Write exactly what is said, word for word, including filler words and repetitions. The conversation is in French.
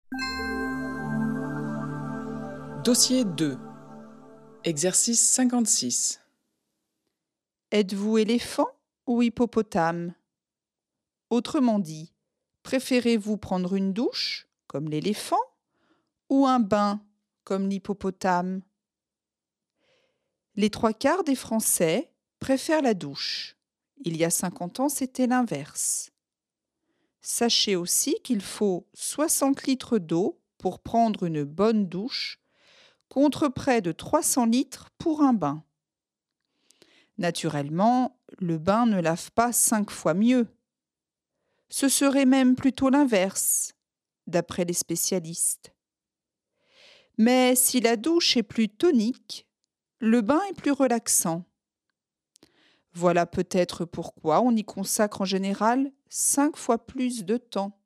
Dossier deux. Exercice cinquante-six. Êtes-vous éléphant ou hippopotame? Autrement dit, préférez-vous prendre une douche, comme l'éléphant, ou un bain, comme l'hippopotame? Les trois quarts des Français préfèrent la douche. Il y a cinquante ans, c'était l'inverse. Sachez aussi qu'il faut soixante litres d'eau pour prendre une bonne douche, contre près de trois cents litres pour un bain. Naturellement, le bain ne lave pas cinq fois mieux. Ce serait même plutôt l'inverse, d'après les spécialistes. Mais si la douche est plus tonique, le bain est plus relaxant. Voilà peut-être pourquoi on y consacre en général cinq fois plus de temps.